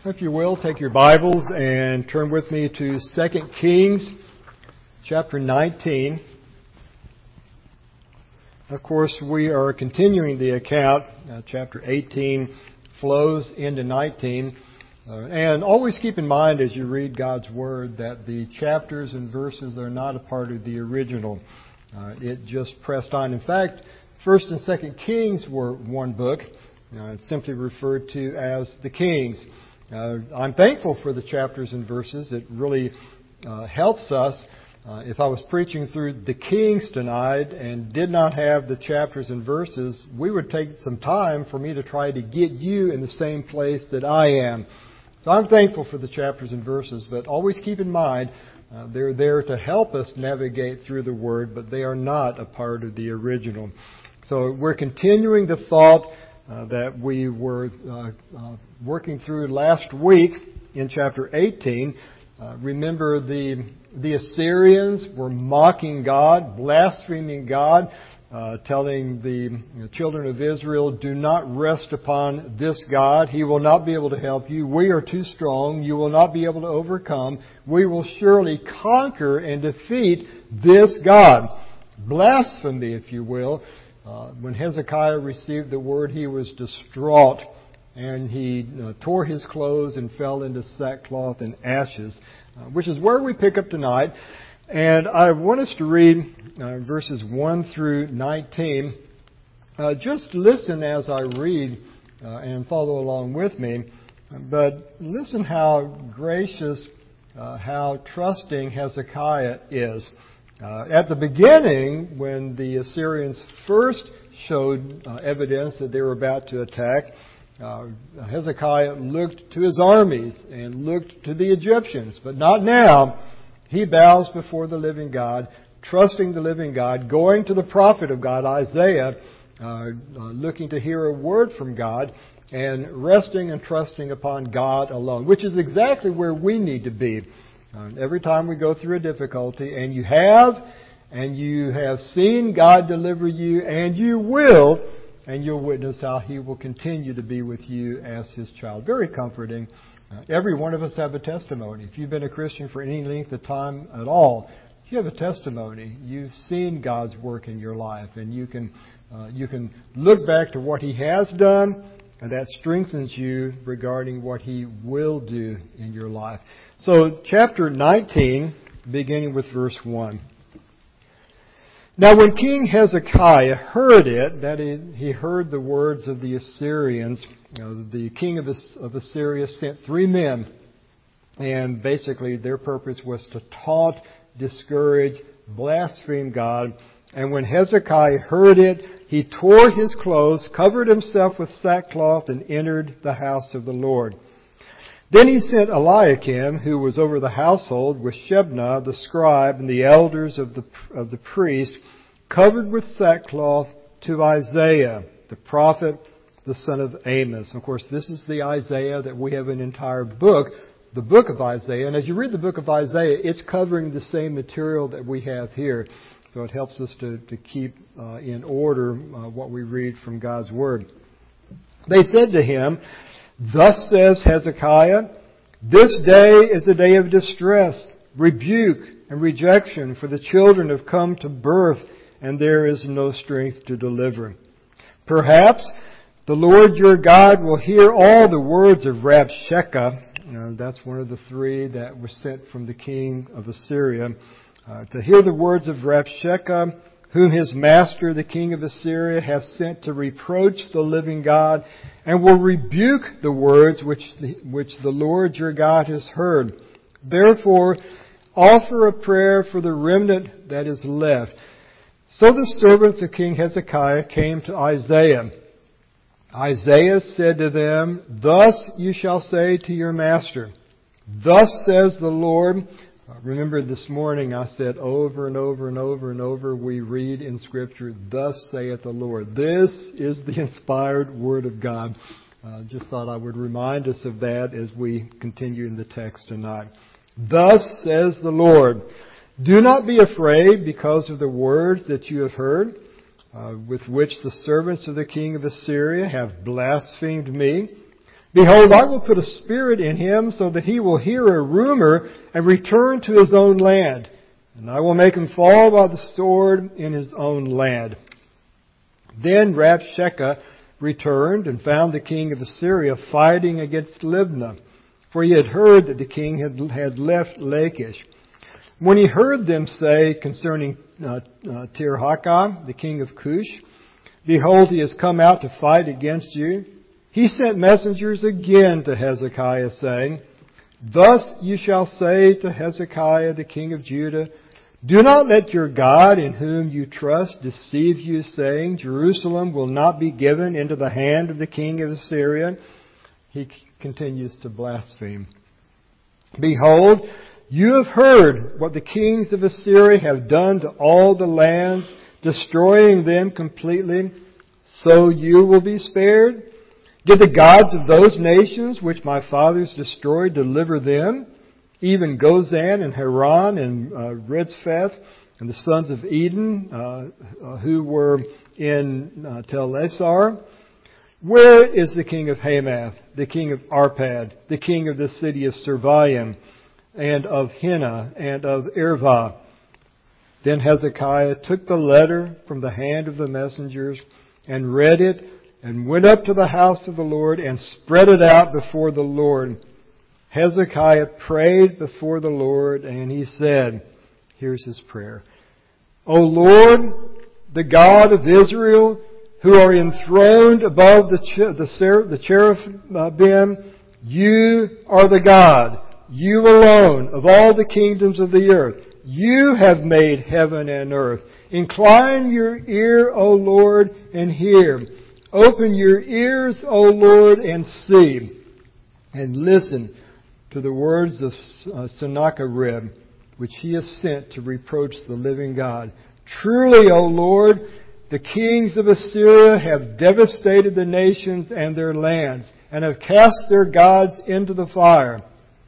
If you will, take your Bibles and turn with me to 2 Kings chapter 19. Of course, we are continuing the account. Chapter 18 flows into 19. And always keep in mind as you read God's Word that the chapters and verses are not a part of the original. It just pressed on. In fact, 1st and 2nd Kings were one book. It's simply referred to as the Kings. I'm thankful for the chapters and verses. It really helps us. If I was preaching through the Kings tonight and did not have the chapters and verses, we would take some time for me to try to get you in the same place that I am. So I'm thankful for the chapters and verses, but always keep in mind they're there to help us navigate through the Word, but they are not a part of the original. So we're continuing the thought that we were working through last week in chapter 18. Remember, the Assyrians were mocking God, blaspheming God, telling the children of Israel, do not rest upon this God. He will not be able to help you. We are too strong. You will not be able to overcome. We will surely conquer and defeat this God. Blasphemy, if you will. When Hezekiah received the word, he was distraught, and he tore his clothes and fell into sackcloth and ashes, which is where we pick up tonight. And I want us to read verses 1 through 19. Just listen as I read and follow along with me. But listen how gracious, how trusting Hezekiah is. At the beginning, when the Assyrians first showed evidence that they were about to attack, Hezekiah looked to his armies and looked to the Egyptians. But not now. He bows before the living God, trusting the living God, going to the prophet of God, Isaiah, looking to hear a word from God, and resting and trusting upon God alone, which is exactly where we need to be. Every time we go through a difficulty, and you have seen God deliver you, and you will, and you'll witness how He will continue to be with you as His child. Very comforting. Every one of us have a testimony. If you've been a Christian for any length of time at all, you have a testimony. You've seen God's work in your life, and you can look back to what He has done, and that strengthens you regarding what He will do in your life. So, chapter 19, beginning with verse 1. Now when King Hezekiah heard it, that he heard the words of the Assyrians, the king of Assyria sent 3 men, and basically their purpose was to taunt, discourage, blaspheme God. And when Hezekiah heard it, he tore his clothes, covered himself with sackcloth, and entered the house of the Lord. Then he sent Eliakim, who was over the household, with Shebna the scribe and the elders of the priest, covered with sackcloth, to Isaiah, the prophet, the son of Amos. Of course, this is the Isaiah that we have an entire book, the book of Isaiah. And as you read the book of Isaiah, it's covering the same material that we have here. So it helps us to keep in order what we read from God's Word. They said to him, "Thus says Hezekiah, this day is a day of distress, rebuke, and rejection, for the children have come to birth, and there is no strength to deliver. Perhaps the Lord your God will hear all the words of Rabshakeh." That's one of the 3 that were sent from the king of Assyria. To hear the words of Rabshakeh, whom his master, the king of Assyria, has sent to reproach the living God, and will rebuke the words which the Lord your God has heard. Therefore, offer a prayer for the remnant that is left. So the servants of King Hezekiah came to Isaiah. Isaiah said to them, "Thus you shall say to your master, thus says the Lord." Remember this morning I said over and over and over and over we read in Scripture, "Thus saith the Lord." This is the inspired Word of God. Just thought I would remind us of that as we continue in the text tonight. "Thus says the Lord, do not be afraid because of the words that you have heard, with which the servants of the king of Assyria have blasphemed me. Behold, I will put a spirit in him so that he will hear a rumor and return to his own land. And I will make him fall by the sword in his own land. Then Rabshakeh returned and found the king of Assyria fighting against Libnah, for he had heard that the king had left Lachish. When he heard them say concerning Tirhakah, the king of Cush, behold, he has come out to fight against you, he sent messengers again to Hezekiah, saying, Thus you shall say to Hezekiah, the king of Judah, Do not let your God in whom you trust deceive you, saying, Jerusalem will not be given into the hand of the king of Assyria. He continues to blaspheme. Behold, you have heard what the kings of Assyria have done to all the lands, destroying them completely. So you will be spared? Did the gods of those nations which my fathers destroyed deliver them? Even Gozan and Haran and Ritzpheth and the sons of Eden who were in Tel-Assar? Where is the king of Hamath, the king of Arpad, the king of the city of Serviam, and of Hena, and of Irvah? Then Hezekiah took the letter from the hand of the messengers and read it, and went up to the house of the Lord and spread it out before the Lord. Hezekiah prayed before the Lord, and he said, here's his prayer, O Lord, the God of Israel, who are enthroned above the cherubim, you are the God, you alone, of all the kingdoms of the earth. You have made heaven and earth. Incline your ear, O Lord, and hear. Open your ears, O Lord, and see, and listen to the words of Sennacherib, which he has sent to reproach the living God. Truly, O Lord, the kings of Assyria have devastated the nations and their lands, and have cast their gods into the fire.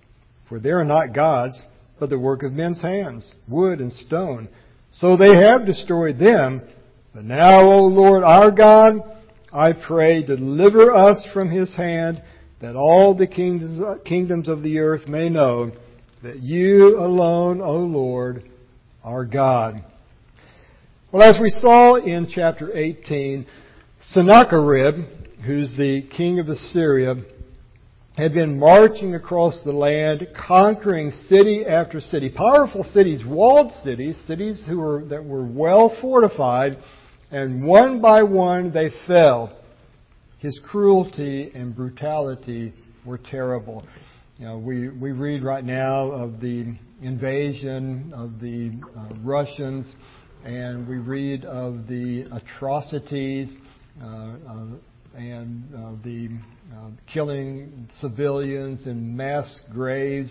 For they are not gods, but the work of men's hands, wood and stone. So they have destroyed them. But now, O Lord our God, I pray, deliver us from his hand, that all the kingdoms of the earth may know that you alone, O Lord, are God. Well, as we saw in chapter 18, Sennacherib, who's the king of Assyria, had been marching across the land, conquering city after city, powerful cities, walled cities, cities that were well fortified, and one by one they fell. His cruelty and brutality were terrible. We read right now of the invasion of the Russians, and we read of the atrocities and the killing civilians in mass graves,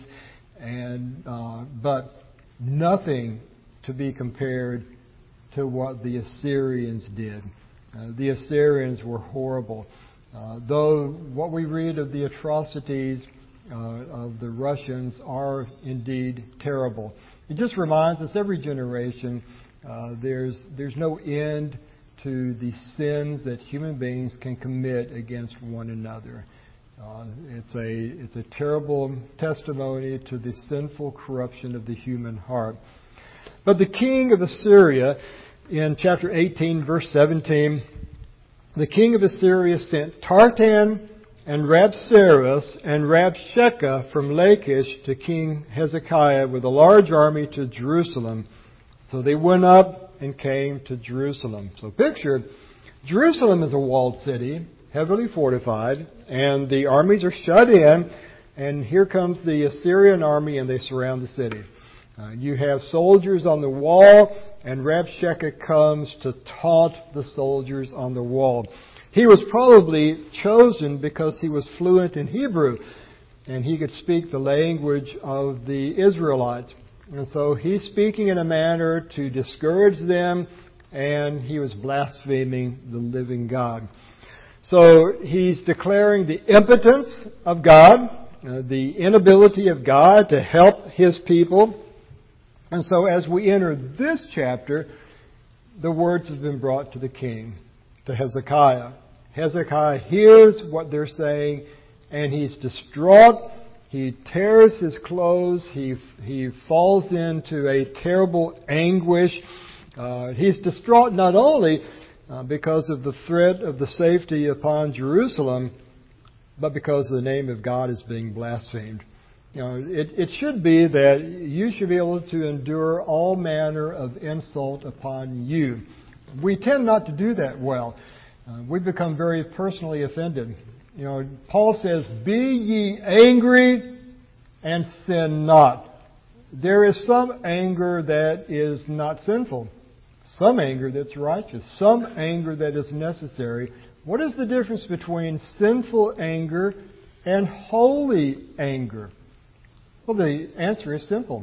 but nothing to be compared to what the Assyrians did. The Assyrians were horrible. Though what we read of the atrocities of the Russians are indeed terrible. It just reminds us, every generation, there's no end to the sins that human beings can commit against one another. It's a terrible testimony to the sinful corruption of the human heart. But the king of Assyria, in chapter 18, verse 17, the king of Assyria sent Tartan and Rabsaris and Rabshakeh from Lachish to King Hezekiah with a large army to Jerusalem. So they went up and came to Jerusalem. So picture, Jerusalem is a walled city, heavily fortified, and the armies are shut in, and here comes the Assyrian army, and they surround the city. You have soldiers on the wall, and Rabshakeh comes to taunt the soldiers on the wall. He was probably chosen because he was fluent in Hebrew, and he could speak the language of the Israelites. And so he's speaking in a manner to discourage them, and he was blaspheming the living God. So he's declaring the impotence of God, the inability of God to help his people. And so as we enter this chapter, the words have been brought to the king, to Hezekiah. Hezekiah hears what they're saying. and he's distraught. He tears his clothes. He falls into a terrible anguish. He's distraught not only because of the threat of the safety upon Jerusalem, but because the name of God is being blasphemed. It should be that you should be able to endure all manner of insult upon you. We tend not to do that well. We become very personally offended. Paul says, "Be ye angry and sin not." There is some anger that is not sinful, some anger that's righteous, some anger that is necessary. What is the difference between sinful anger and holy anger? Well, the answer is simple.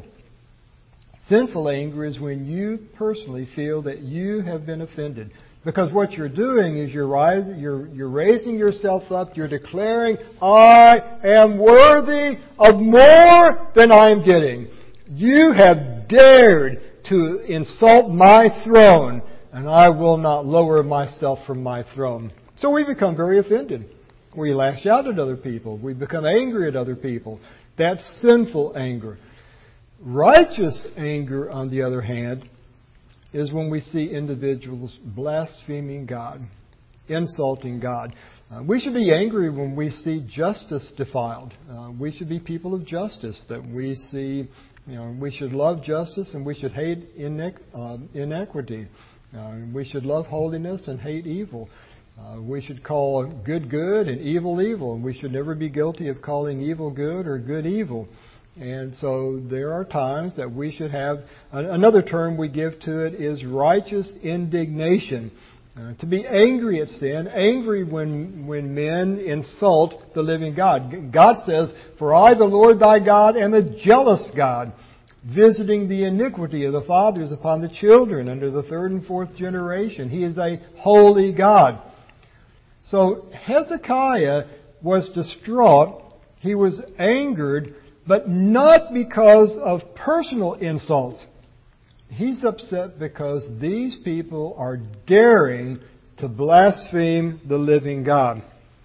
Sinful anger is when you personally feel that you have been offended. Because what you're doing is you're raising yourself up, you're declaring, "I am worthy of more than I am getting. You have dared to insult my throne, and I will not lower myself from my throne." So we become very offended. We lash out at other people. We become angry at other people. That's sinful anger. Righteous anger, on the other hand, is when we see individuals blaspheming God, insulting God. We should be angry when we see justice defiled. We should be people of justice, that we see, we should love justice and we should hate inequity. We should love holiness and hate evil. We should call good good and evil evil, and we should never be guilty of calling evil good or good evil. And so there are times that we should have, another term we give to it is righteous indignation. To be angry at sin, angry when men insult the living God. God says, "For I, the Lord thy God, am a jealous God, visiting the iniquity of the fathers upon the children under the third and fourth generation." He is a holy God. So Hezekiah was distraught. He was angered, but not because of personal insults. He's upset because these people are daring to blaspheme the living God.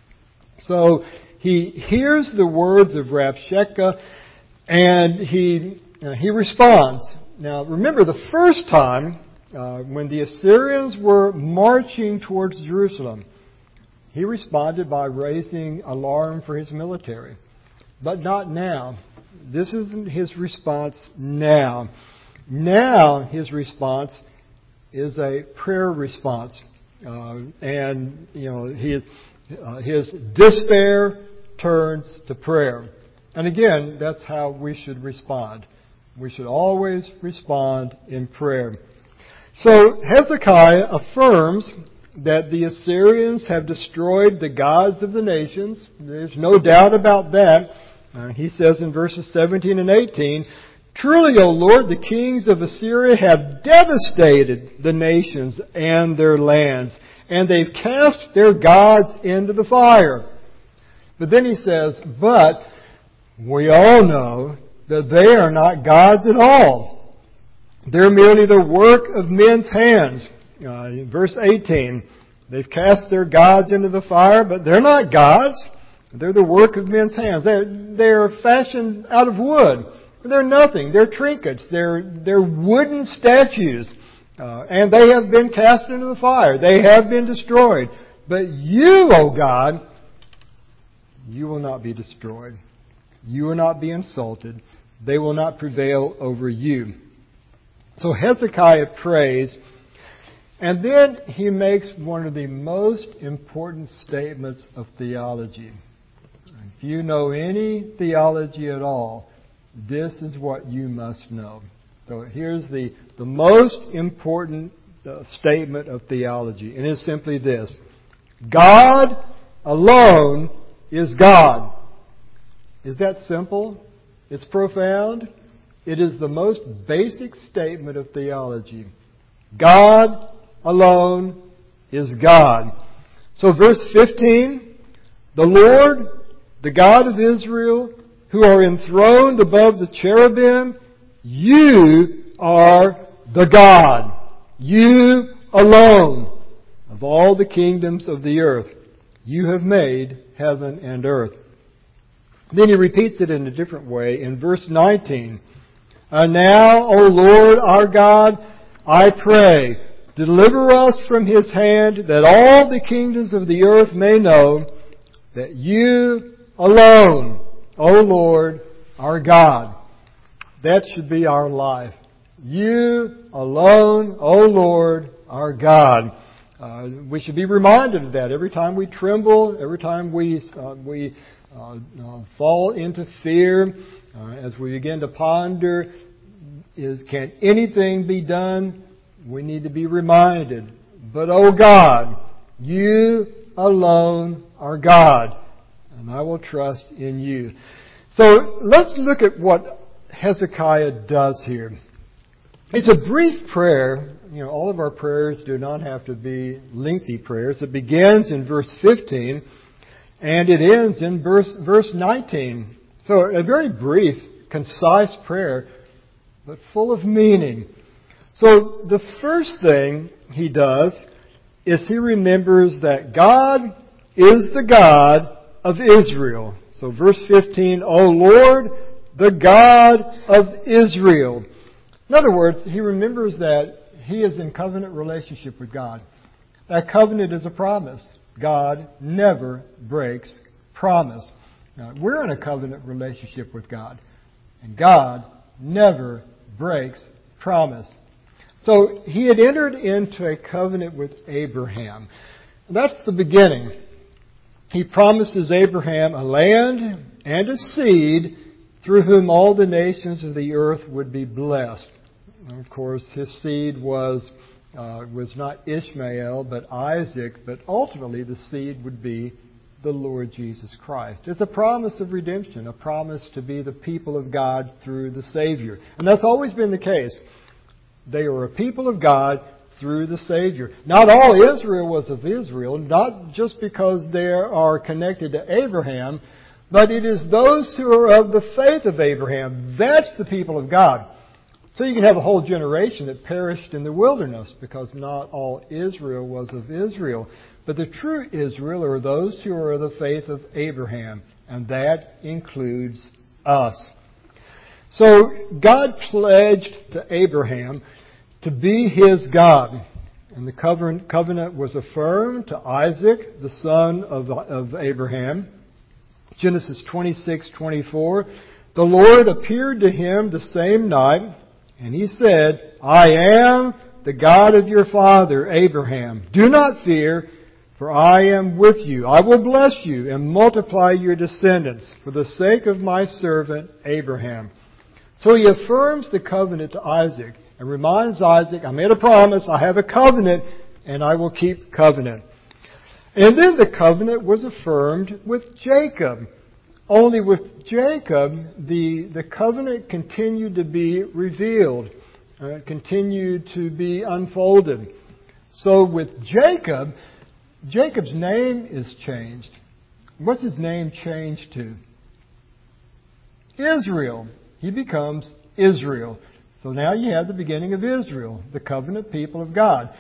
So he hears the words of Rabshakeh, and he responds. Now remember, the first time when the Assyrians were marching towards Jerusalem, he responded by raising alarm for his military. But not now. This isn't his response now. Now his response is a prayer response. His despair turns to prayer. And again, that's how we should respond. We should always respond in prayer. So Hezekiah affirms that the Assyrians have destroyed the gods of the nations. There's no doubt about that. He says in verses 17 and 18, "Truly, O Lord, the kings of Assyria have devastated the nations and their lands, and they've cast their gods into the fire." But then he says, "But we all know that they are not gods at all. They're merely the work of men's hands." In verse 18, they've cast their gods into the fire, but they're not gods. They're the work of men's hands. They're fashioned out of wood. They're nothing. They're trinkets. They're wooden statues. And they have been cast into the fire. They have been destroyed. But you, O God, you will not be destroyed. You will not be insulted. They will not prevail over you. So Hezekiah prays, and then he makes one of the most important statements of theology. If you know any theology at all, this is what you must know. So here's the most important statement of theology, and it's simply this: God alone is God. Is that simple? It's profound. It is the most basic statement of theology. God alone is God. So verse 15, "The Lord, the God of Israel, who are enthroned above the cherubim, you are the God. You alone of all the kingdoms of the earth. You have made heaven and earth." Then he repeats it in a different way in verse 19. And now, O Lord our God, I pray, deliver us from his hand, that all the kingdoms of the earth may know that you alone, O Lord our God. That should be our life. You alone, O Lord our God. We should be reminded of that every time we tremble, every time we fall into fear, as we begin to ponder, can anything be done? We need to be reminded. But, oh God, you alone are God, and I will trust in you. So let's look at what Hezekiah does here. It's a brief prayer. All of our prayers do not have to be lengthy prayers. It begins in verse 15 and it ends in verse 19. So a very brief, concise prayer, but full of meaning. So the first thing he does is he remembers that God is the God of Israel. So verse 15, O Lord, the God of Israel. In other words, he remembers that he is in covenant relationship with God. That covenant is a promise. God never breaks promise. Now, we're in a covenant relationship with God, and God never breaks promise. So he had entered into a covenant with Abraham. That's the beginning. He promises Abraham a land and a seed through whom all the nations of the earth would be blessed. And of course, his seed was not Ishmael, but Isaac, but ultimately the seed would be the Lord Jesus Christ. It's a promise of redemption, a promise to be the people of God through the Savior. And that's always been the case. They are a people of God through the Savior. Not all Israel was of Israel, not just because they are connected to Abraham, but it is those who are of the faith of Abraham. That's the people of God. So you can have a whole generation that perished in the wilderness because not all Israel was of Israel. But the true Israel are those who are of the faith of Abraham, and that includes us. So God pledged to Abraham to be his God. And the covenant was affirmed to Isaac, the son of Abraham. Genesis 26:24. The Lord appeared to him the same night, and he said, I am the God of your father Abraham. Do not fear, for I am with you. I will bless you and multiply your descendants for the sake of my servant Abraham. So he affirms the covenant to Isaac and reminds Isaac, I made a promise, I have a covenant, and I will keep covenant. And then the covenant was affirmed with Jacob. Only with Jacob, the covenant continued to be revealed, continued to be unfolded. So with Jacob, Jacob's name is changed. What's his name changed to? Israel. He becomes Israel. So now you have the beginning of Israel, the covenant people of God.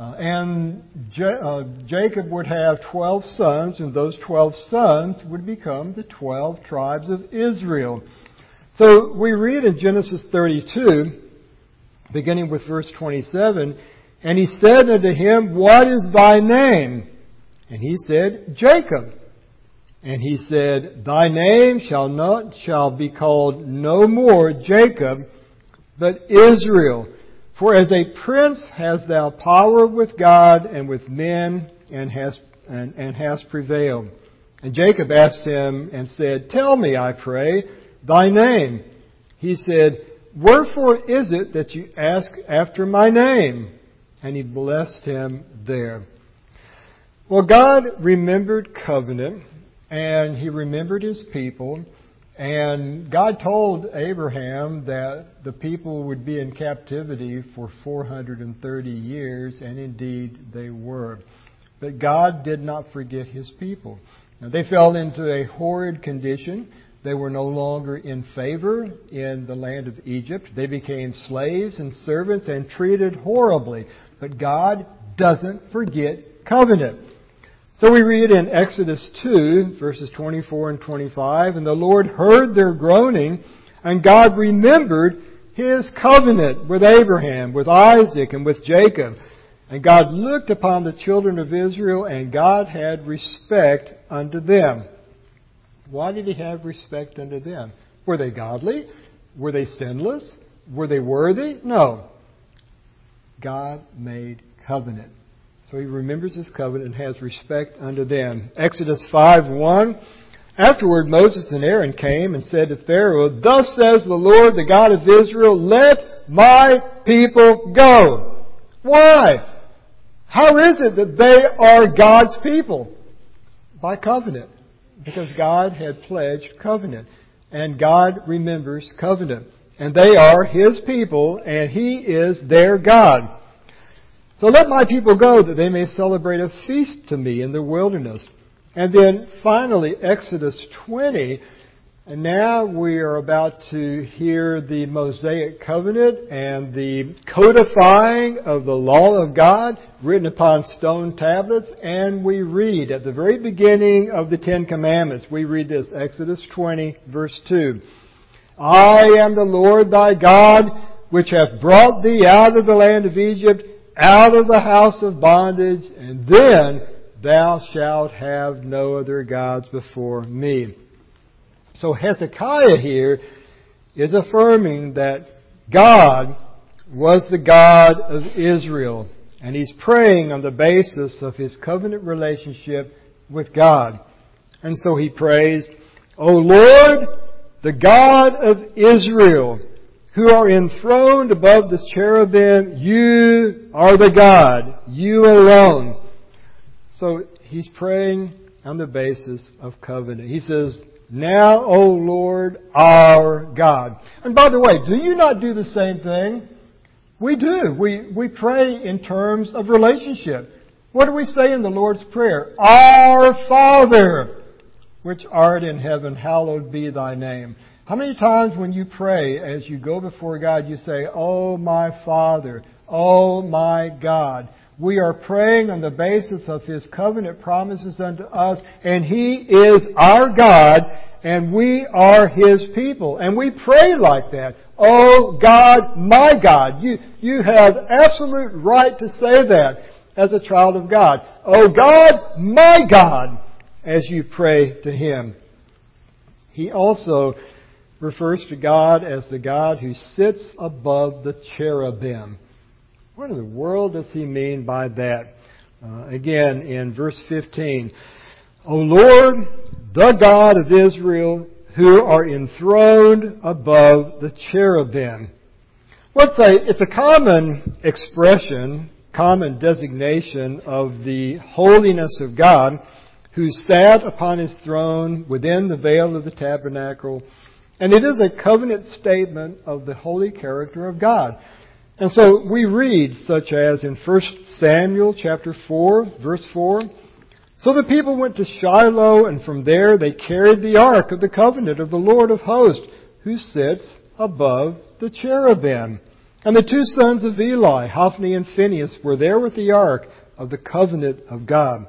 Jacob would have 12 sons, and those 12 sons would become the 12 tribes of Israel. So we read in Genesis 32, beginning with verse 27, and he said unto him, What is thy name? And he said, Jacob. And he said, Thy name shall be called no more Jacob, but Israel. For as a prince hast thou power with God and with men, and hast prevailed. And Jacob asked him and said, Tell me, I pray, thy name. He said, Wherefore is it that you ask after my name? And he blessed him there. Well, God remembered covenant, and he remembered his people. And God told Abraham that the people would be in captivity for 430 years, and indeed they were. But God did not forget his people. Now, they fell into a horrid condition. They were no longer in favor in the land of Egypt. They became slaves and servants and treated horribly. But God doesn't forget covenant. So we read in Exodus 2, verses 24 and 25, "And the Lord heard their groaning, and God remembered His covenant with Abraham, with Isaac, and with Jacob. And God looked upon the children of Israel, and God had respect unto them." Why did He have respect unto them? Were they godly? Were they sinless? Were they worthy? No. God made covenant. So He remembers His covenant and has respect unto them. Exodus 5:1. "Afterward Moses and Aaron came and said to Pharaoh, Thus says the Lord, the God of Israel, Let my people go." Why? How is it that they are God's people? By covenant. Because God had pledged covenant. And God remembers covenant. And they are His people, and He is their God. "So let my people go, that they may celebrate a feast to me in the wilderness." And then finally, Exodus 20. And now we are about to hear the Mosaic covenant and the codifying of the law of God written upon stone tablets. And we read at the very beginning of the Ten Commandments, we read this, Exodus 20, verse 2. "I am the Lord thy God, which hath brought thee out of the land of Egypt, out of the house of bondage, and then thou shalt have no other gods before me." So Hezekiah here is affirming that God was the God of Israel. And he's praying on the basis of his covenant relationship with God. And so he prays, "O Lord, the God of Israel, who are enthroned above the cherubim, you are the God, you alone." So he's praying on the basis of covenant. He says, "Now, O Lord, our God." And by the way, do you not do the same thing? We do. We pray in terms of relationship. What do we say in the Lord's Prayer? "Our Father, which art in heaven, hallowed be thy name." How many times when you pray, as you go before God, you say, "Oh my Father, oh my God"? We are praying on the basis of His covenant promises unto us, and He is our God, and we are His people. And we pray like that. "Oh God, my God." You have absolute right to say that as a child of God. "Oh God, my God," as you pray to Him. He also refers to God as the God who sits above the cherubim. What in the world does he mean by that? Again, in verse 15, "O Lord, the God of Israel, who are enthroned above the cherubim." Well, it's a common expression, common designation of the holiness of God, who sat upon His throne within the veil of the tabernacle. And it is a covenant statement of the holy character of God. And so we read, such as in 1 Samuel chapter 4, verse 4, "So the people went to Shiloh, and from there they carried the ark of the covenant of the Lord of hosts, who sits above the cherubim. And the two sons of Eli, Hophni and Phinehas, were there with the ark of the covenant of God."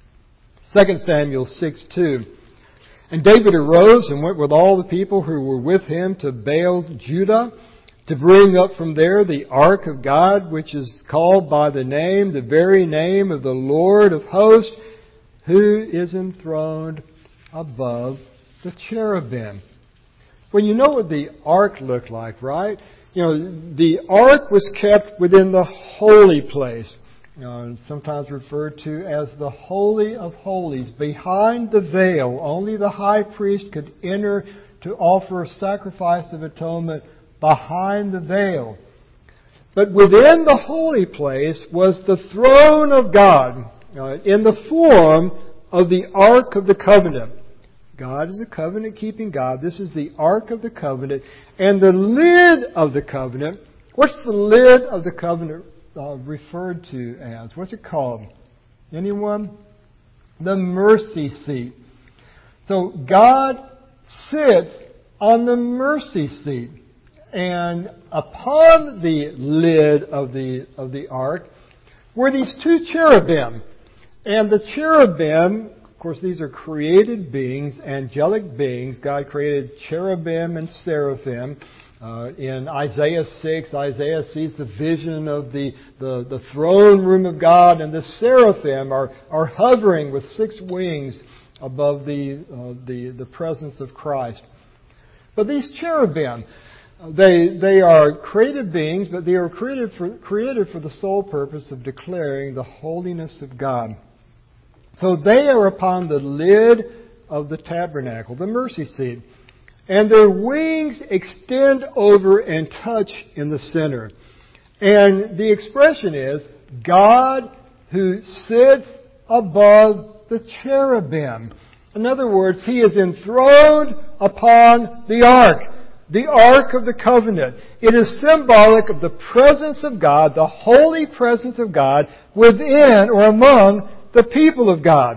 2 Samuel 6:2, "And David arose and went with all the people who were with him to Baal Judah, to bring up from there the ark of God, which is called by the very name of the Lord of hosts, who is enthroned above the cherubim." Well, you know what the ark looked like, right? The ark was kept within the holy place, sometimes referred to as the Holy of Holies, behind the veil. Only the high priest could enter to offer a sacrifice of atonement behind the veil. But within the holy place was the throne of God, in the form of the Ark of the Covenant. God is a covenant-keeping God. This is the Ark of the Covenant. And the lid of the covenant, what's the lid of the covenant referred to as? What's it called? Anyone? The mercy seat. So God sits on the mercy seat. And upon the lid of the ark were these two cherubim. And the cherubim, of course, these are created beings, angelic beings. God created cherubim and seraphim. In Isaiah 6, Isaiah sees the vision of the throne room of God, and the seraphim are hovering with 6 wings above the presence of Christ. But these cherubim, they are created beings, but they are created for the sole purpose of declaring the holiness of God. So they are upon the lid of the tabernacle, the mercy seat. And their wings extend over and touch in the center. And the expression is, God who sits above the cherubim. In other words, He is enthroned upon the ark of the covenant. It is symbolic of the presence of God, the holy presence of God within or among the people of God.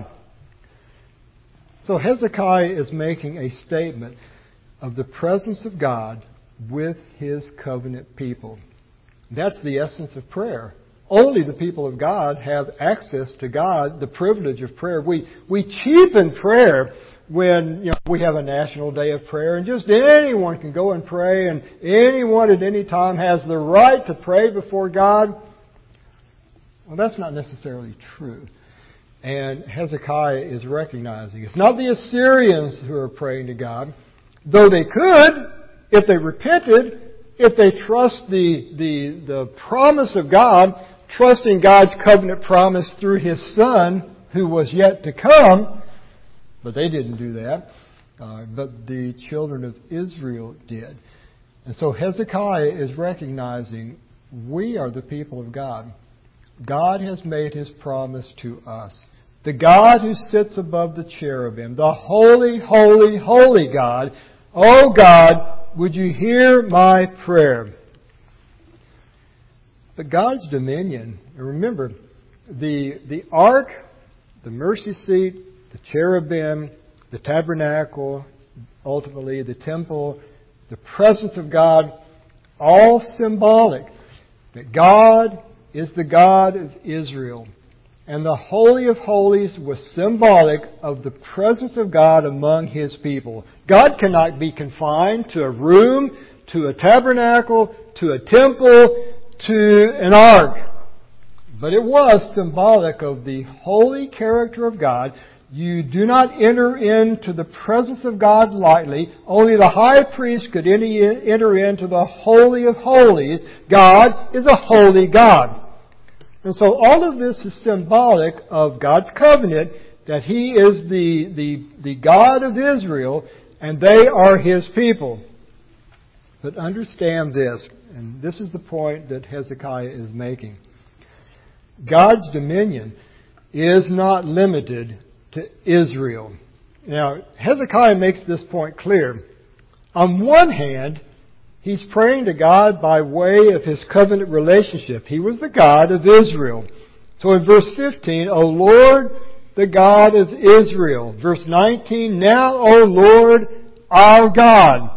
So Hezekiah is making a statement of the presence of God with His covenant people. That's the essence of prayer. Only the people of God have access to God, the privilege of prayer. We cheapen prayer when we have a national day of prayer, and just anyone can go and pray, and anyone at any time has the right to pray before God. Well, that's not necessarily true. And Hezekiah is recognizing it's not the Assyrians who are praying to God, though they could, if they repented, if they trust the promise of God, trusting God's covenant promise through His Son, who was yet to come. But they didn't do that. But the children of Israel did. And so Hezekiah is recognizing we are the people of God. God has made His promise to us. The God who sits above the cherubim, the holy, holy, holy God. Oh God, would you hear my prayer? But God's dominion, and remember, the ark, the mercy seat, the cherubim, the tabernacle, ultimately the temple, the presence of God, all symbolic that God is the God of Israel. And the Holy of Holies was symbolic of the presence of God among His people. God cannot be confined to a room, to a tabernacle, to a temple, to an ark. But it was symbolic of the holy character of God. You do not enter into the presence of God lightly. Only the high priest could enter into the Holy of Holies. God is a holy God. And so all of this is symbolic of God's covenant, that He is the God of Israel, and they are His people. But understand this, and this is the point that Hezekiah is making. God's dominion is not limited to Israel. Now, Hezekiah makes this point clear. On one hand, he's praying to God by way of His covenant relationship. He was the God of Israel. So in verse 15, O Lord, the God of Israel. Verse 19, now, O Lord, our God.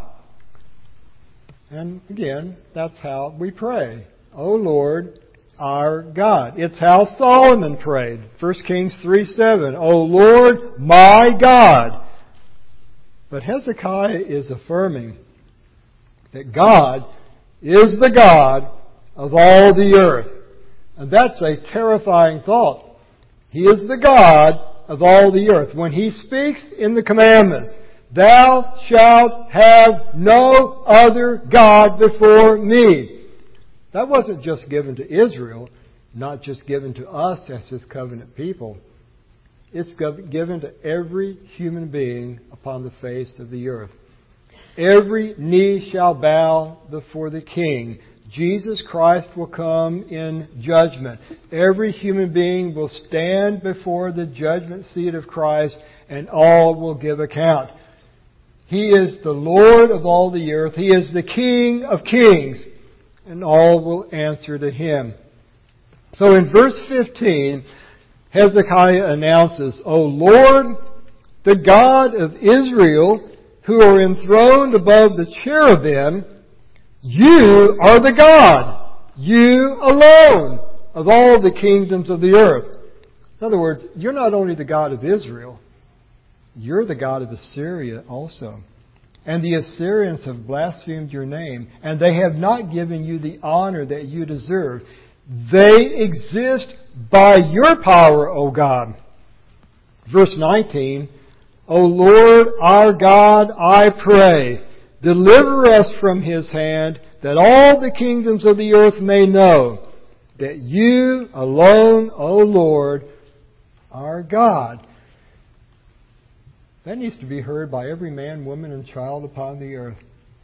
And again, that's how we pray. O Lord, our God. It's how Solomon prayed. 1 Kings 3:7. O Lord, my God. But Hezekiah is affirming that God is the God of all the earth. And that's a terrifying thought. He is the God of all the earth. When He speaks in the commandments, Thou shalt have no other God before me. That wasn't just given to Israel, not just given to us as His covenant people. It's given to every human being upon the face of the earth. Every knee shall bow before the King. Jesus Christ will come in judgment. Every human being will stand before the judgment seat of Christ, and all will give account. He is the Lord of all the earth. He is the King of kings, and all will answer to Him. So in verse 15, Hezekiah announces, O Lord, the God of Israel, who are enthroned above the cherubim, You are the God, You alone, of all the kingdoms of the earth. In other words, you're not only the God of Israel, you're the God of Assyria also. And the Assyrians have blasphemed your name, and they have not given you the honor that you deserve. They exist by your power, O God. Verse 19, O Lord our God, I pray, deliver us from his hand, that all the kingdoms of the earth may know that you alone, O Lord, are God. That needs to be heard by every man, woman, and child upon the earth.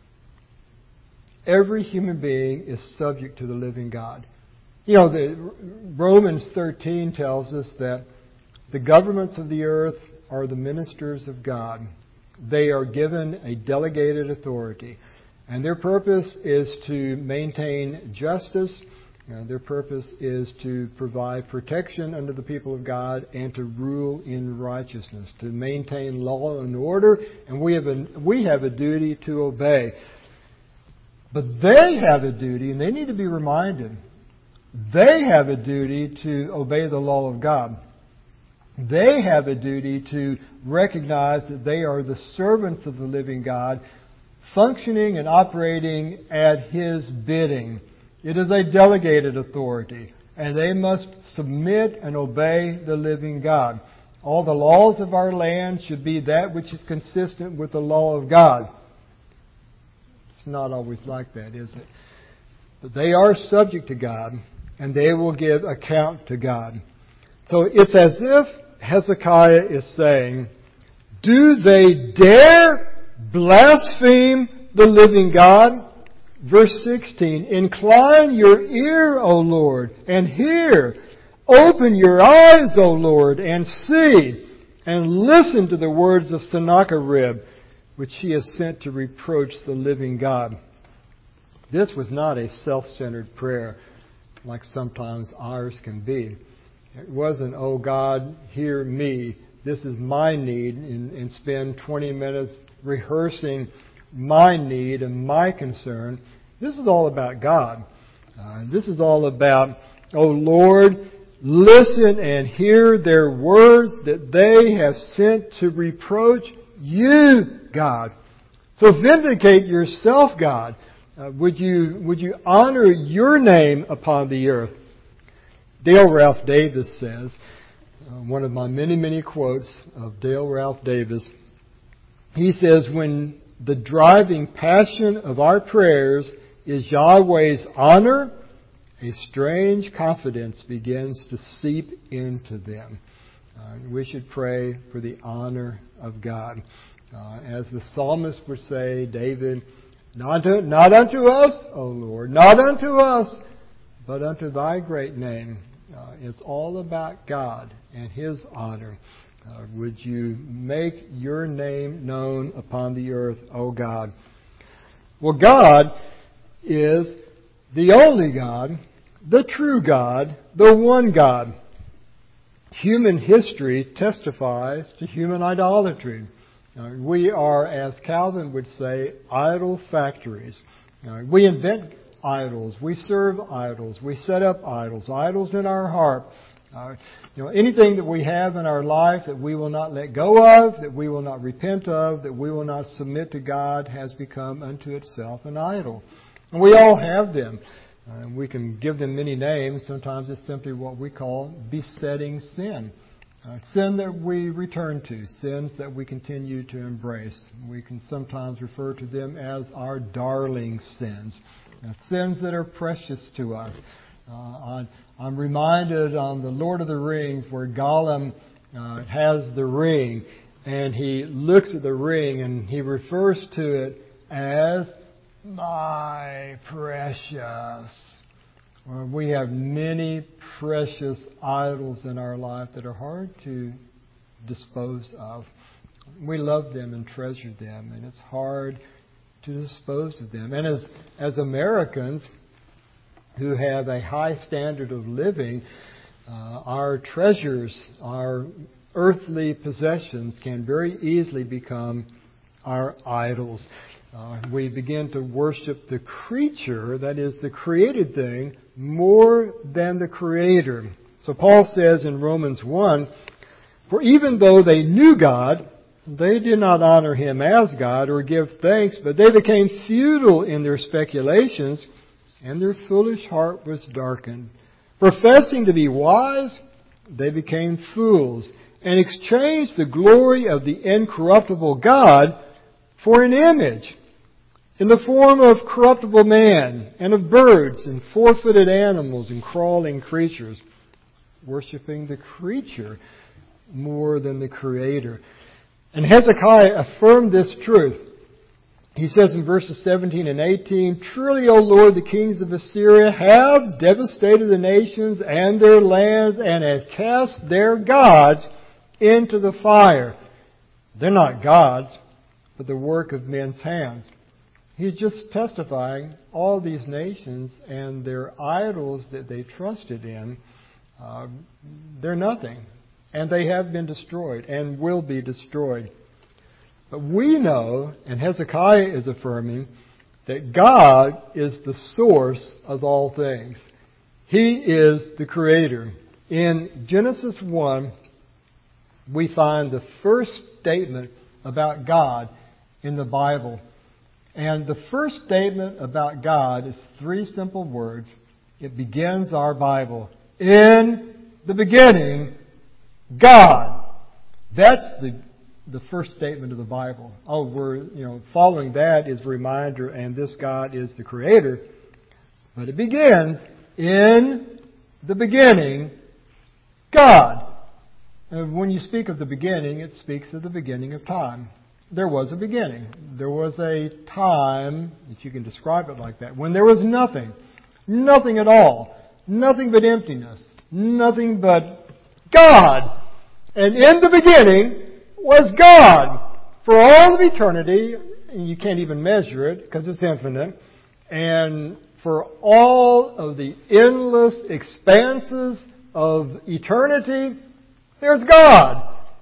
Every human being is subject to the living God. You know, Romans 13 tells us that the governments of the earth are the ministers of God. They are given a delegated authority. And their purpose is to maintain justice. Their purpose is to provide protection unto the people of God and to rule in righteousness, to maintain law and order. And we have a duty to obey. But they have a duty, and they need to be reminded, they have a duty to obey the law of God. They have a duty to recognize that they are the servants of the living God, functioning and operating at His bidding. It is a delegated authority, and they must submit and obey the living God. All the laws of our land should be that which is consistent with the law of God. It's not always like that, is it? But they are subject to God, and they will give account to God. So it's as if Hezekiah is saying, do they dare blaspheme the living God? Verse 16, incline your ear, O Lord, and hear. Open your eyes, O Lord, and see, and listen to the words of Sennacherib, which he has sent to reproach the living God. This was not a self-centered prayer like sometimes ours can be. It wasn't, oh God, hear me. This is my need, and spend 20 minutes rehearsing my need and my concern. This is all about God. This is all about, oh Lord, listen and hear their words that they have sent to reproach you, God. So vindicate yourself, God. Would you honor your name upon the earth? Dale Ralph Davis says, one of my many, many quotes of Dale Ralph Davis, he says, when the driving passion of our prayers is Yahweh's honor, a strange confidence begins to seep into them. We should pray for the honor of God. As the psalmist would say, David, not unto us, O Lord, not unto us, but unto thy great name. It's all about God and His honor. Would you make your name known upon the earth, O God? Well, God is the only God, the true God, the one God. Human history testifies to human idolatry. We are, as Calvin would say, idol factories. We invent idols. We serve idols. We set up idols. Idols in our heart. Anything that we have in our life that we will not let go of, that we will not repent of, that we will not submit to God has become unto itself an idol. And we all have them. We can give them many names. Sometimes it's simply what we call besetting sin. Sin that we return to, sins that we continue to embrace. We can sometimes refer to them as our darling sins. Sins that are precious to us. I'm reminded on the Lord of the Rings where Gollum has the ring, and he looks at the ring and he refers to it as my precious. We have many precious idols in our life that are hard to dispose of. We love them and treasure them, and it's hard to dispose of them. And as Americans who have a high standard of living, our treasures, our earthly possessions can very easily become our idols. We begin to worship the creature, that is the created thing, more than the Creator. So Paul says in Romans 1, "For even though they knew God, they did not honor Him as God or give thanks, but they became futile in their speculations, and their foolish heart was darkened. Professing to be wise, they became fools, and exchanged the glory of the incorruptible God for an image in the form of corruptible man, and of birds, and four-footed animals, and crawling creatures," worshiping the creature more than the Creator. And Hezekiah affirmed this truth. He says in verses 17 and 18, "Truly, O Lord, the kings of Assyria have devastated the nations and their lands, and have cast their gods into the fire." They're not gods, but the work of men's hands. He's just testifying all these nations and their idols that they trusted in, they're nothing. And they have been destroyed and will be destroyed. But we know, and Hezekiah is affirming, that God is the source of all things. He is the Creator. In Genesis 1, we find the first statement about God in the Bible. And the first statement about God is three simple words. It begins our Bible. In the beginning, God. That's the first statement of the Bible. Following that is a reminder, and this God is the Creator. But it begins, in the beginning, God. And when you speak of the beginning, it speaks of the beginning of time. There was a beginning. There was a time, if you can describe it like that, when there was nothing. Nothing at all. Nothing but emptiness. Nothing but God. And in the beginning was God. For all of eternity, and you can't even measure it because it's infinite, and for all of the endless expanses of eternity, there's God.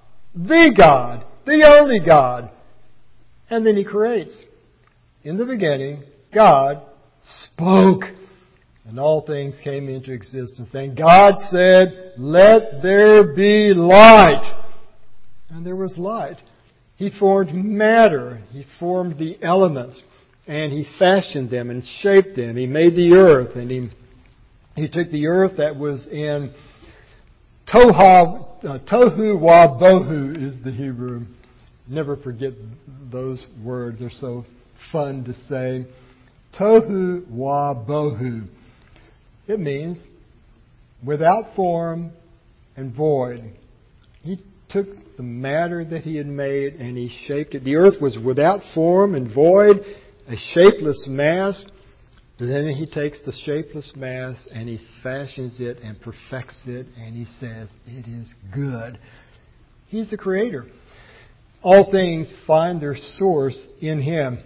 The only God. And then He creates. In the beginning, God spoke, and all things came into existence. And God said, "Let there be light." And there was light. He formed matter. He formed the elements. And He fashioned them and shaped them. He made the earth. And He took the earth that was in tohu wa bohu is the Hebrew. Never forget those words. They're so fun to say. Tohu wa bohu. It means without form and void. He took the matter that He had made and He shaped it. The earth was without form and void, a shapeless mass. But then He takes the shapeless mass and He fashions it and perfects it, and He says, "It is good." He's the Creator. All things find their source in Him.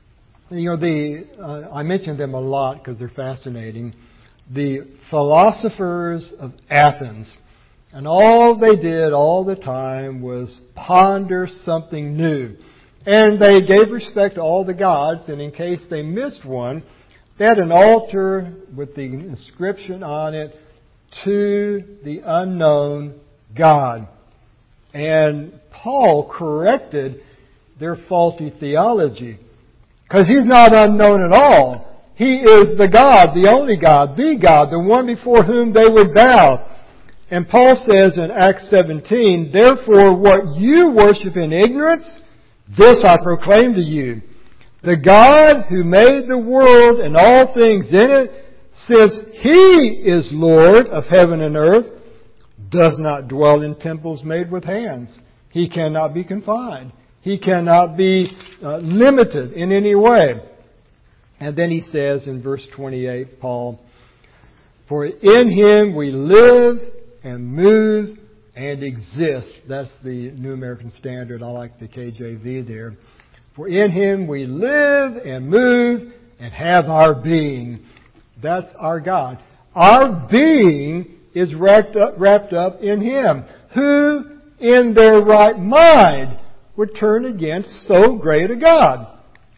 I mention them a lot because they're fascinating. The philosophers of Athens. And all they did all the time was ponder something new. And they gave respect to all the gods, and in case they missed one, they had an altar with the inscription on it, "To the unknown God." And Paul corrected their faulty theology. Because He's not unknown at all. He is the God, the only God, the one before whom they would bow. And Paul says in Acts 17, "Therefore what you worship in ignorance, this I proclaim to you. The God who made the world and all things in it, since He is Lord of heaven and earth, does not dwell in temples made with hands." He cannot be confined. He cannot be limited in any way. And then he says in verse 28, Paul, "For in Him we live and move and exist." That's the New American Standard. I like the KJV there. "For in Him we live and move and have our being." That's our God. Our being is wrapped up in Him. Who in their right mind would turn against so great a God?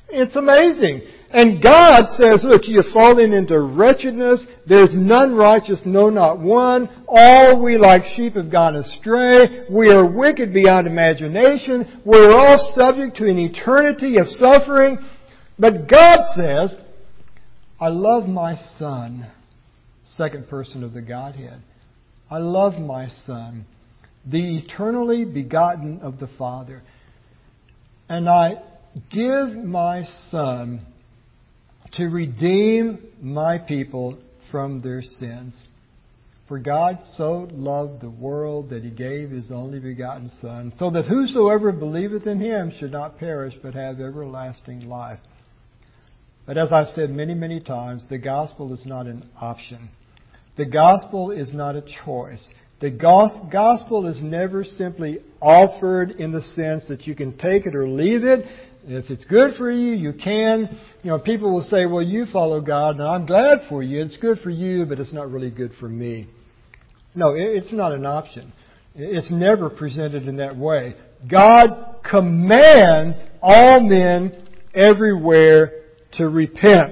It's amazing. And God says, look, you have fallen into wretchedness. There's none righteous, no, not one. All we like sheep have gone astray. We are wicked beyond imagination. We're all subject to an eternity of suffering. But God says, I love my Son, second person of the Godhead. I love my Son, the eternally begotten of the Father. And I give my Son to redeem my people from their sins. For God so loved the world that He gave His only begotten Son, so that whosoever believeth in Him should not perish but have everlasting life. But as I've said many, many times, the gospel is not an option. The gospel is not a choice. The gospel is never simply offered in the sense that you can take it or leave it. If it's good for you, you can. People will say, well, you follow God, and I'm glad for you. It's good for you, but it's not really good for me. No, it's not an option. It's never presented in that way. God commands all men everywhere to repent.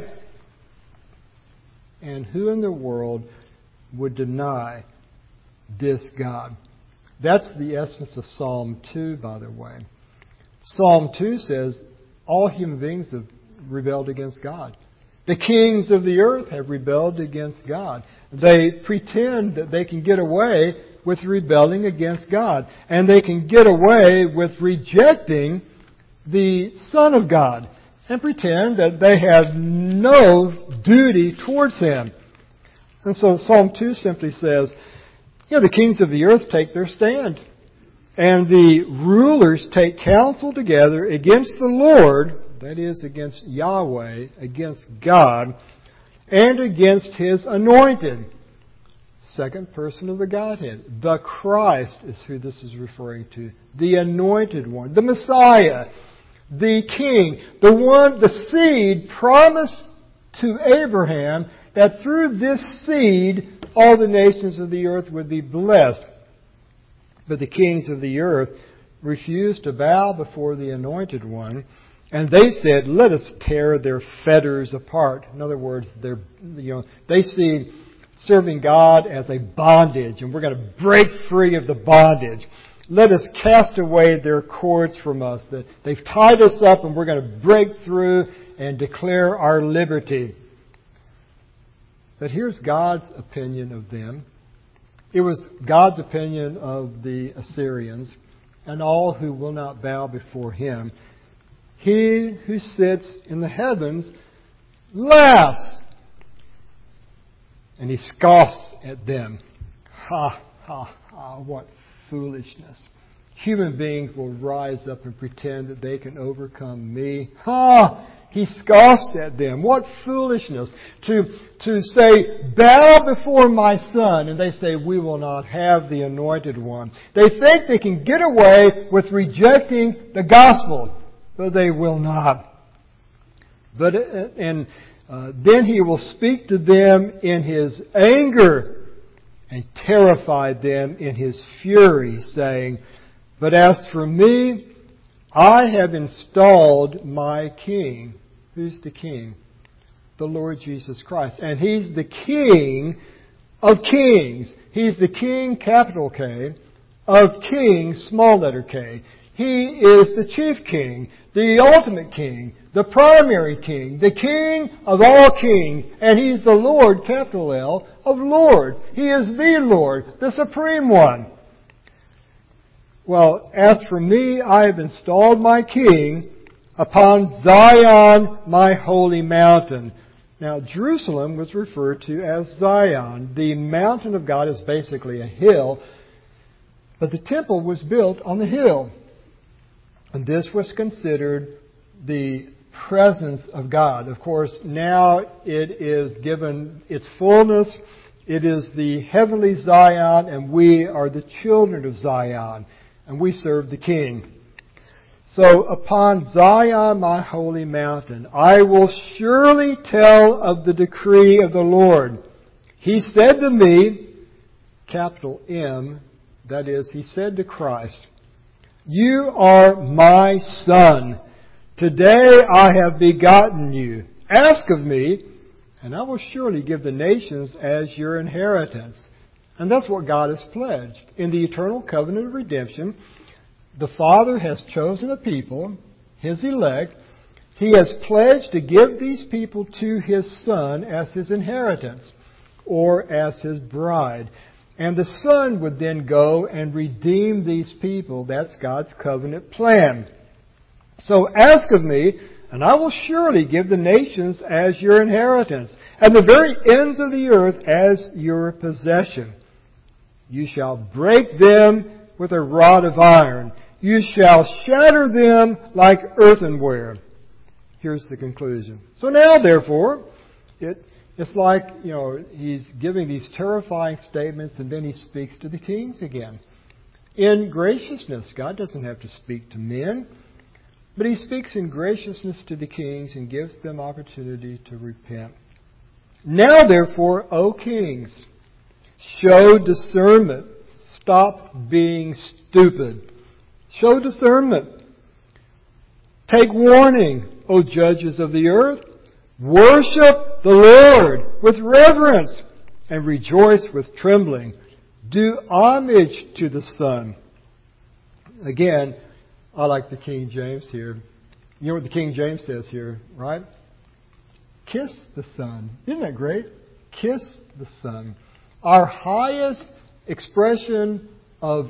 And who in the world would deny this God? That's the essence of Psalm 2, by the way. Psalm 2 says all human beings have rebelled against God. The kings of the earth have rebelled against God. They pretend that they can get away with rebelling against God. And they can get away with rejecting the Son of God and pretend that they have no duty towards Him. And so Psalm 2 simply says, the kings of the earth take their stand. And the rulers take counsel together against the Lord, that is, against Yahweh, against God, and against His anointed. Second person of the Godhead. The Christ is who this is referring to. The anointed one. The Messiah. The King. The seed promised to Abraham that through this seed all the nations of the earth would be blessed. But the kings of the earth refused to bow before the Anointed One, and they said, let us tear their fetters apart. In other words, they see serving God as a bondage, and we're going to break free of the bondage. Let us cast away their cords from us. They've tied us up, and we're going to break through and declare our liberty. But here's God's opinion of them. It was God's opinion of the Assyrians and all who will not bow before Him. He who sits in the heavens laughs, and He scoffs at them. Ha, ha, ha, what foolishness. Human beings will rise up and pretend that they can overcome me. Ha! He scoffs at them. What foolishness to say, bow before my Son. And they say, we will not have the Anointed One. They think they can get away with rejecting the gospel, but they will not. Then He will speak to them in His anger and terrify them in His fury, saying, but as for me, I have installed my King. Who's the King? The Lord Jesus Christ. And He's the King of kings. He's the King, capital K, of kings, small letter K. He is the chief king, the ultimate king, the primary king, the King of all kings. And He's the Lord, capital L, of lords. He is the Lord, the supreme one. Well, as for me, I have installed my King upon Zion, my holy mountain. Now, Jerusalem was referred to as Zion. The mountain of God is basically a hill, but the temple was built on the hill. And this was considered the presence of God. Of course, now it is given its fullness. It is the heavenly Zion, and we are the children of Zion. And we serve the King. So upon Zion, my holy mountain, I will surely tell of the decree of the Lord. He said to me, capital M, that is, He said to Christ, you are my Son. Today I have begotten you. Ask of me, and I will surely give the nations as your inheritance. And that's what God has pledged. In the eternal covenant of redemption, the Father has chosen a people, His elect. He has pledged to give these people to His Son as His inheritance, or as His bride. And the Son would then go and redeem these people. That's God's covenant plan. So ask of me, and I will surely give the nations as your inheritance, and the very ends of the earth as your possession. You shall break them with a rod of iron. You shall shatter them like earthenware. Here's the conclusion. So now, therefore, it's like, he's giving these terrifying statements, and then he speaks to the kings again. In graciousness, God doesn't have to speak to men, but He speaks in graciousness to the kings and gives them opportunity to repent. Now, therefore, O kings, show discernment. Stop being stupid. Show discernment. Take warning, O judges of the earth. Worship the Lord with reverence and rejoice with trembling. Do homage to the Son. Again, I like the King James here. You know what the King James says here, right? Kiss the Son. Isn't that great? Kiss the Son. Our highest expression of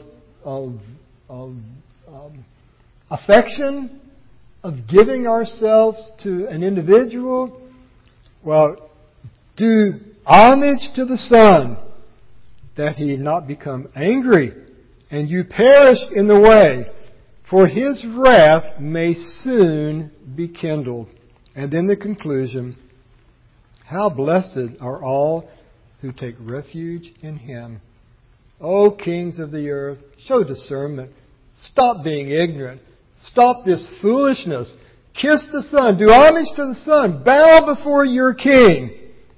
affection, of giving ourselves to an individual, well, do homage to the Son, that He not become angry, and you perish in the way, for His wrath may soon be kindled. And then the conclusion, how blessed are all who take refuge in Him. O kings of the earth, show discernment. Stop being ignorant. Stop this foolishness. Kiss the Son. Do homage to the Son. Bow before your King.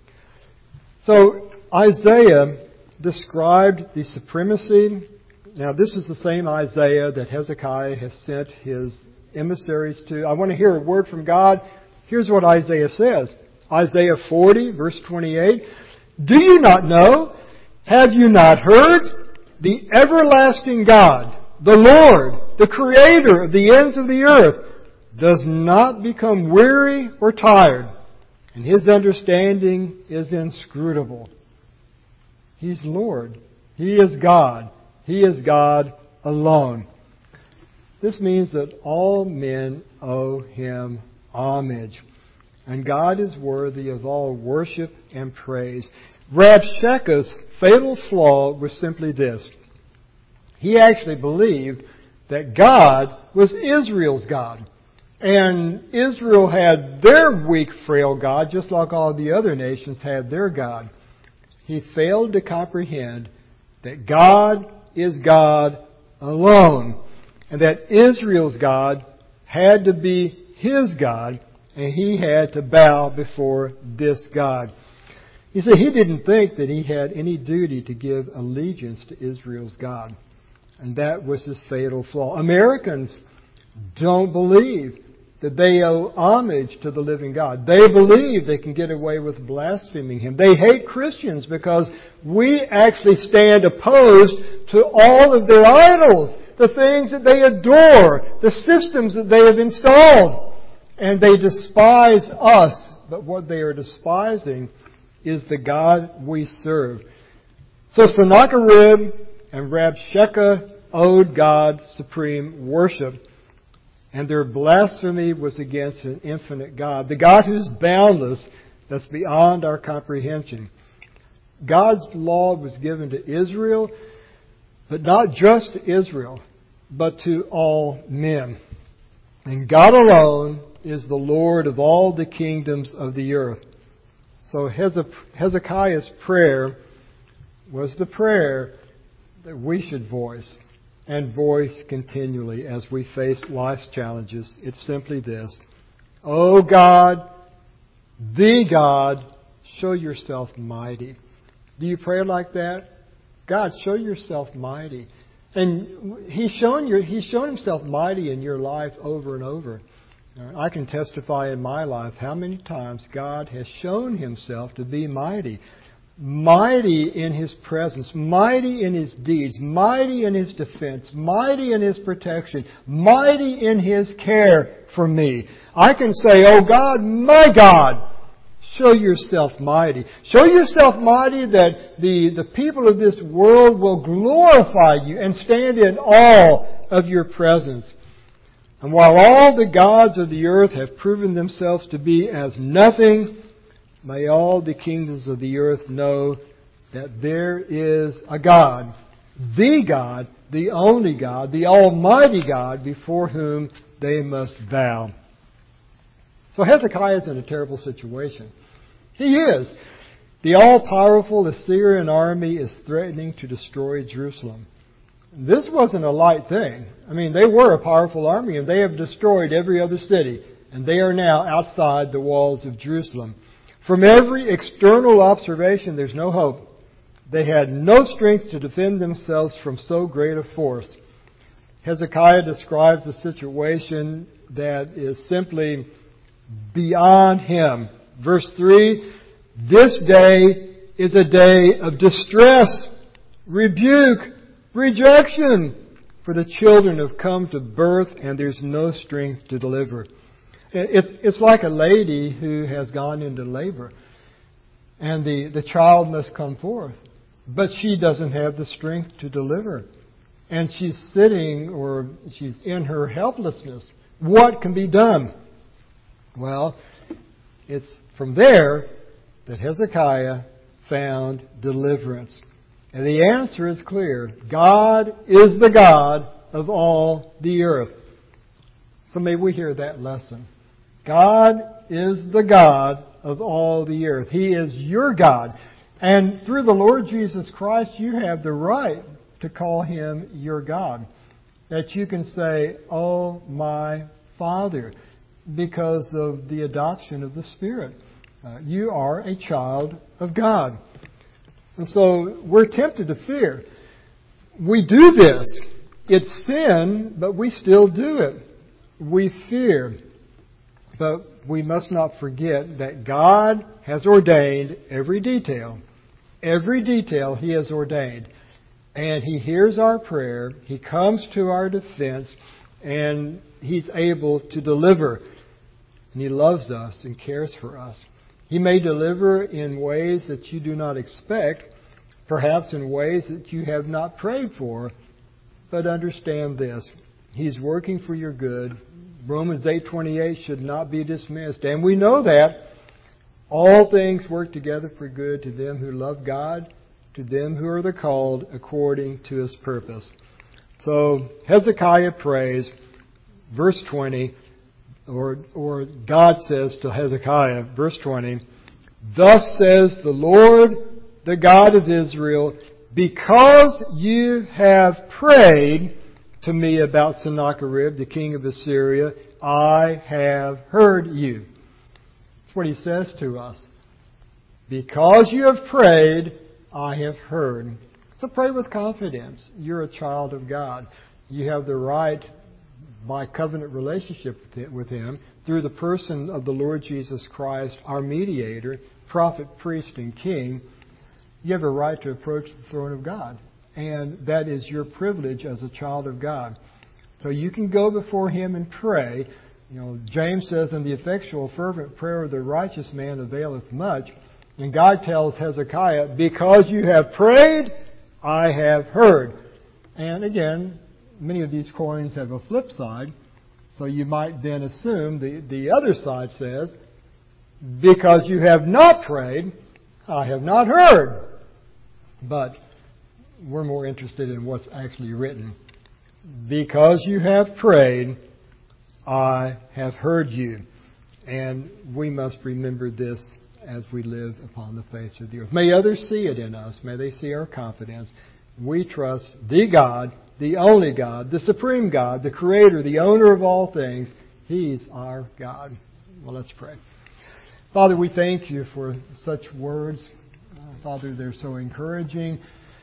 So Isaiah described the supremacy. Now this is the same Isaiah that Hezekiah has sent his emissaries to. I want to hear a word from God. Here's what Isaiah says. Isaiah 40, verse 28. Do you not know? Have you not heard? The everlasting God, the Lord, the Creator of the ends of the earth, does not become weary or tired, and His understanding is inscrutable. He's Lord. He is God. He is God alone. This means that all men owe Him homage. And God is worthy of all worship and praise. Rabshakeh's fatal flaw was simply this. He actually believed that God was Israel's God. And Israel had their weak, frail God, just like all the other nations had their God. He failed to comprehend that God is God alone, and that Israel's God had to be His God, and he had to bow before this God. You see, he didn't think that he had any duty to give allegiance to Israel's God. And that was his fatal flaw. Americans don't believe that they owe homage to the living God. They believe they can get away with blaspheming Him. They hate Christians because we actually stand opposed to all of their idols, the things that they adore, the systems that they have installed. And they despise us. But what they are despising is the God we serve. So Sennacherib and Rabshakeh owed God supreme worship. And their blasphemy was against an infinite God. The God who's boundless, that's beyond our comprehension. God's law was given to Israel, but not just to Israel, but to all men. And God alone is the Lord of all the kingdoms of the earth. So Hezekiah's prayer was the prayer that we should voice, and voice continually as we face life's challenges. It's simply this. O God, the God, show yourself mighty. Do you pray like that? God, show yourself mighty. And He's shown Himself mighty in your life over and over. I can testify in my life how many times God has shown Himself to be mighty. Mighty in His presence, mighty in His deeds, mighty in His defense, mighty in His protection, mighty in His care for me. I can say, "Oh God, my God, show yourself mighty. Show yourself mighty that the people of this world will glorify you and stand in awe of your presence." And while all the gods of the earth have proven themselves to be as nothing, may all the kingdoms of the earth know that there is a God, the only God, the Almighty God, before whom they must bow. So Hezekiah is in a terrible situation. He is. The all-powerful Assyrian army is threatening to destroy Jerusalem. This wasn't a light thing. I mean, they were a powerful army, and they have destroyed every other city, and they are now outside the walls of Jerusalem. From every external observation, there's no hope. They had no strength to defend themselves from so great a force. Hezekiah describes a situation that is simply beyond him. Verse 3, "This day is a day of distress, rebuke, rejection, for the children have come to birth and there's no strength to deliver." It's like a lady who has gone into labor and the child must come forth, but she doesn't have the strength to deliver. And she's sitting, or she's in her helplessness. What can be done? Well, it's from there that Hezekiah found deliverance. And the answer is clear. God is the God of all the earth. So may we hear that lesson. God is the God of all the earth. He is your God. And through the Lord Jesus Christ, you have the right to call Him your God. That you can say, "Oh, my Father," because of the adoption of the Spirit. You are a child of God. And so we're tempted to fear. We do this. It's sin, but we still do it. We fear. But we must not forget that God has ordained every detail. Every detail He has ordained. And He hears our prayer. He comes to our defense. And He's able to deliver. And He loves us and cares for us. He may deliver in ways that you do not expect, perhaps in ways that you have not prayed for. But understand this. He's working for your good. Romans 8:28 should not be dismissed. And we know that all things work together for good to them who love God, to them who are the called according to His purpose. So Hezekiah prays, verse 20, or God says to Hezekiah, verse 20, "Thus says the Lord, the God of Israel, because you have prayed to me about Sennacherib, the king of Assyria, I have heard you." That's what He says to us. Because you have prayed, I have heard. So pray with confidence. You're a child of God. You have the right, by covenant relationship with Him, through the person of the Lord Jesus Christ, our mediator, prophet, priest, and king, you have a right to approach the throne of God. And that is your privilege as a child of God. So you can go before Him and pray. James says, "In the effectual fervent prayer of the righteous man availeth much." And God tells Hezekiah, "Because you have prayed, I have heard." And again, many of these coins have a flip side. So you might then assume the other side says, "Because you have not prayed, I have not heard." But we're more interested in what's actually written. "Because you have prayed, I have heard you." And we must remember this as we live upon the face of the earth. May others see it in us. May they see our confidence. We trust the God, the only God, the supreme God, the Creator, the owner of all things. He's our God. Well, let's pray. Father, we thank You for such words. Father, they're so encouraging.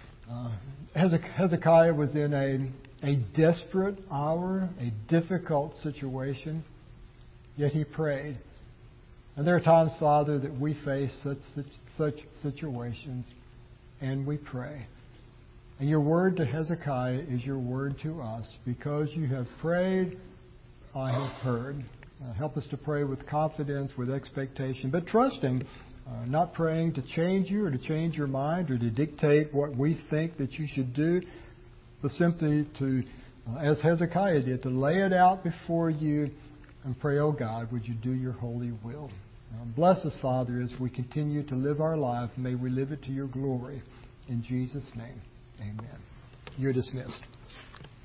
Hezekiah was in a desperate hour, a difficult situation. yet he prayed. And there are times, Father, that we face such situations, and we pray. And your word to Hezekiah is your word to us. Because you have prayed, I have heard. Help us to pray with confidence, with expectation, but trusting, not praying to change you or to change your mind or to dictate what we think that you should do, but simply to, as Hezekiah did, to lay it out before you and pray, oh God, would you do your holy will? Bless us, Father, as we continue to live our life. May we live it to your glory. In Jesus' name, amen. You're dismissed.